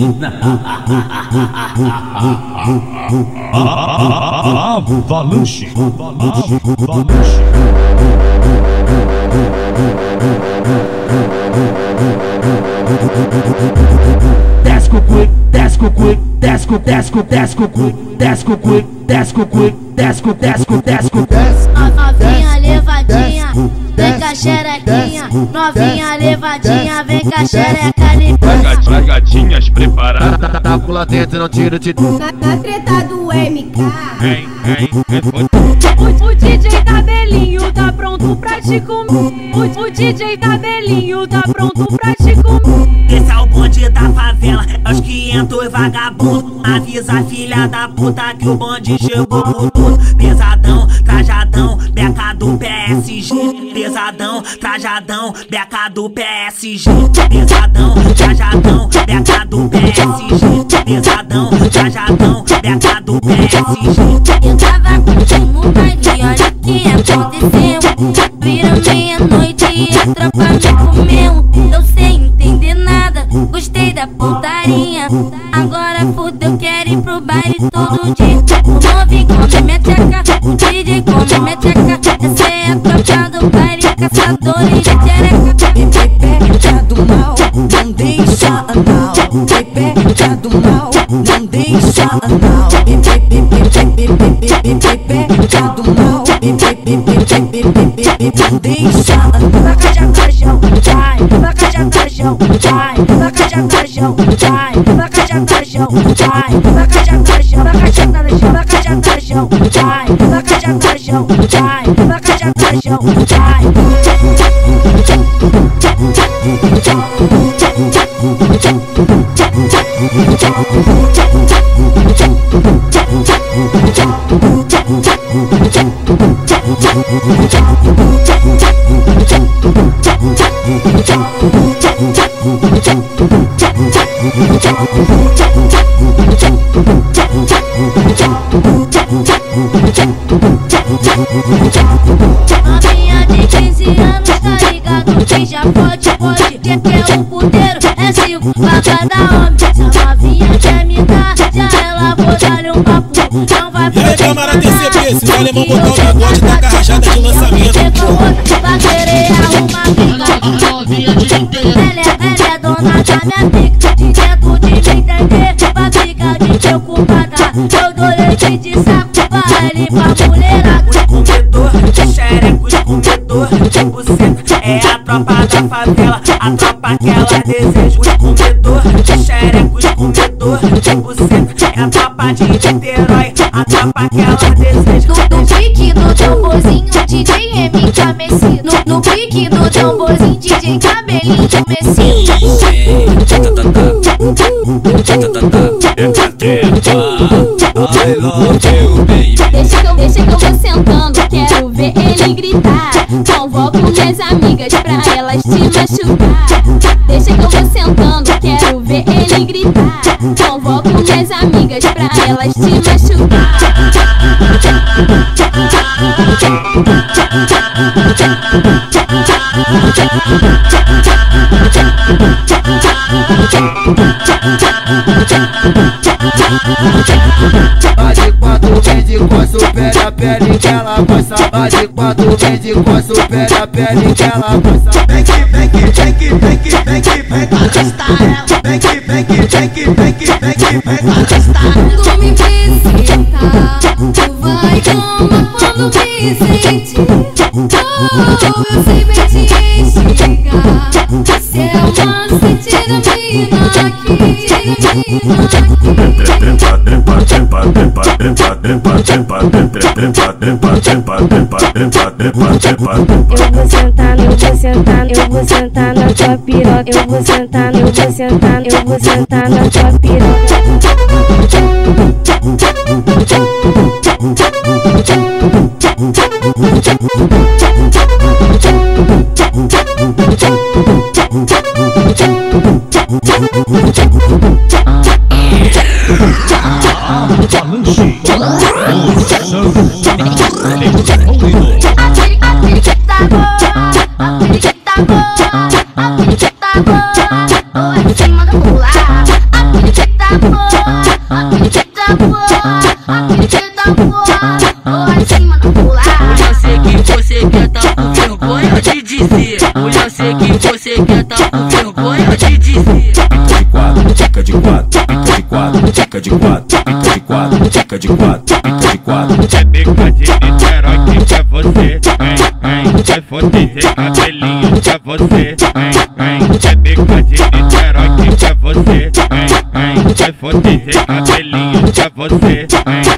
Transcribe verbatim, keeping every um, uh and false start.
Avalanche, avalanche. Desce com cuic, desce com cuic, desce com, desce com, desce com cuic, desce com cuic, desce com cuic, desce com, desce com, desce com. Novinha levadinha, vem com a xerequinha. Novinha levadinha, vem com a xereca limpinha. As gatinhas preparadas, tá com lá dentro, não tira de tu. Na treta do M K. vem, vem, vem. O, o D J Cabelinho tá pronto pra te comer. O, o D J Cabelinho tá pronto pra te comer. Esse é o bonde da favela, é os quinhentos vagabundos. Avisa a filha da puta que o bonde chegou com tudo. Pesadão, trajadão, beca do P S G. Pesadão, trajadão, beca do P S G. Pesadão, trajadão, beca do P S G. Pesadão, trajadão, beca do P S G. Eu tava curtindo o baile, olha o que aconteceu. Vira meia-noite e a tropa me comeu. Eu sem entender nada, gostei da putaria. Agora fudeu, quero ir pro baile todo dia. O novinho come minha tcheca, o D J come minha tcheca. Essa é a tropa do baile, caçadores de tchereca. Pepeca do mal, não deixa anal. Pepeca do mal, não deixa anal. Pepeca do mal, não deixa anal. Vaca de acarjão, vai, vaca de acarjão, vai, vaca de acarjão, vai, vaca de acarjão, vai, vaca de acarjão, vaca de acarjão, vaca de acarjão, vai, vaca de acarjão, vai, vaca de acarjão, vai. Novinha de quinze anos, tá ligado que já pode, pode. Que é um puteiro, é Silvio, baba da homem. Se a novinha quer me dar, já ela vou dar-lhe um papo. Não vai E aí, camarada D C P, se o alemão botar o bigode, tá com a rajada de lançamento. Vai querer arrumar briga. Ela é, ela é dona da minha pica. De dentro de me entender, vai ficar de preocupada. Eu dou leite de saco, vai limpar a mulherada. Os comedor de xereco, os comedor de buceta. É a tropa da favela, a tropa que ela deseja. Os comedor de xereco, os comedor de buceta. É a tropa de Niterói, a tropa que ela deseja. No, no pique do tamborzinho, D J M K Messi. No, no pique do tamborzinho, D J Cabelinho Messi. I love you, baby. Deixa que eu, deixa que eu vou sentando, quero ver ele gritar. Convoco minhas amigas pra elas te machucar. Deixa que eu vou sentando, quero ver ele gritar. Convoco minhas amigas pra elas te machucar. Vai de quatro, vem de coço, pega a pele que ela gosta. Vai de quatro, vem de coço, pega a pele que ela gosta. Vem que, vem que, vem que, vem que, vem que, vem conquistar ela. Vem que, vem que, vem que, vem que, vem que, vem conquistar. Quando me visita, tu vai como quando me sente. Oh, eu sei bem te instigar. Se é uma sentida mina aqui, mina aqui. Trempa, trempa, trempa, trempa, trempa, trempa, trempa, trempa, trempa, trempa, trempa, trempa, trempa, trempa. Eu vou sentar, eu vou sentar, eu vou sentar na tua piroca. Eu vou sentar, eu vou sentar, eu vou sentar na tua piroca. Em cima do pular, Acredita porra, acredita porra, vou acima no pular. Eu sei que você quer tá com vergonha de dizer. Eu sei que você quer tá com vergonha de dizer. Fica de quatro, fica de quatro, fica de quatro, fica de quatro, fica de quatro, fica de quatro. É bica de Niterói que quer você, hein, hein. Vai foder cabelinho pra você, hein, hein. É bica de Niterói que quer você, hein, hein. Vai foder cabelinho pra você, hein.